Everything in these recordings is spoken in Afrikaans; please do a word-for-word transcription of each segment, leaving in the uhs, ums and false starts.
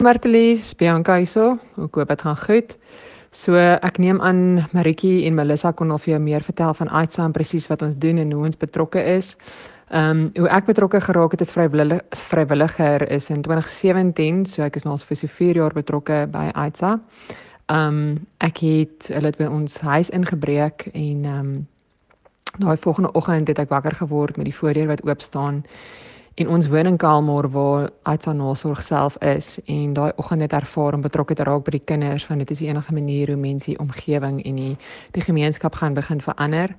Martelies, Bianca hierso. Ek hoop dit gaan goed. So ek neem aan Maritjie en Melissa kon al vir jou meer vertel van Aitsa en presies wat ons doen en hoe ons betrokke is. Ehm um, hoe ek betrokke geraak het as vrywillig, vrywilliger is in twintig sewentien, so ek is nou al vir so vier jaar betrokke by Aitsa. Ehm um, ek het hulle het by ons huis ingebreek en ehm um, daai volgende oggend het ek wakker geword met die voordeur wat oop staan. En ons woon in Kalmar waar Aitsa nasorg self is en daai oggend het ervaar om betrokke te raak by die kinders want dit is die enigste manier hoe mense die omgewing en die, die gemeenskap gaan begin verander.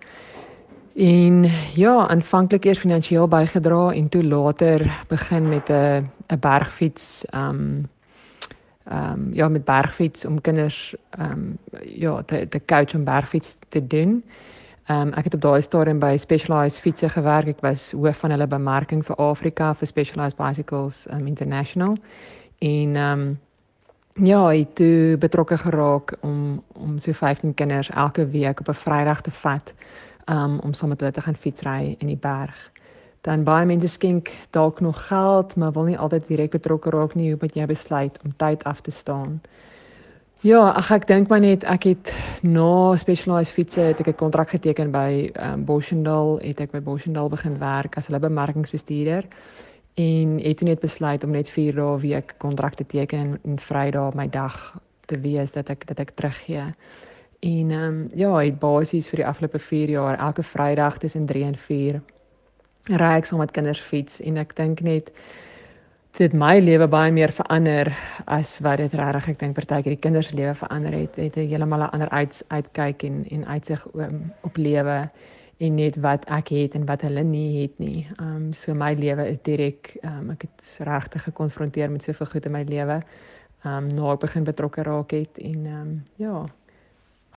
En ja, aanvanklik eers finansiëel bygedra en toe later begin met 'n 'n bergfiets um um ja met bergfiets om kinders um ja te te coach om bergfiets te doen. Um, ek het op daai stadium by Specialized Fietsen gewerk. Ek was hoof van hulle bemarking vir Afrika vir Specialized Bicycles um, International. En um, ja, ek het toe betrokke geraak om om so vyftien kinders elke week op 'n Vrydag te vat um, om saam met hulle te gaan fietsry in die berg. Dan baie mense skenk dalk nog geld, maar wil nie altyd direk betrokke raak nie. Hoe moet jy besluit om tyd af te staan? Ja, ag ek dink maar net ek het na Specialized Fietsen het ek 'n kontrak geteken by um, Boschendal, het ek by Boschendal begin werk as hulle bemarkingsbestuurder en het toe net besluit om net vier dae 'n week kontrak te teken en, en Vrydag my dag te wees dat ek dat ek teruggee. En um, ja, het basies vir die afgelope vier jaar elke Vrydag tussen drie en vier ry ek saam met kinders fiets en ek dink net dit my lewe baie meer verander as wat dit regtig ek dink partykeer die kinders se lewe verander het. Het ek heeltemal 'n ander uit, uitkyk en en uitsig um, op lewe en net wat ek het en wat hulle nie het nie. Um so my lewe is direk um ek het regtig gekonfronteer met soveel goed in my lewe. Um nou ek begin betrokke raak het en um ja,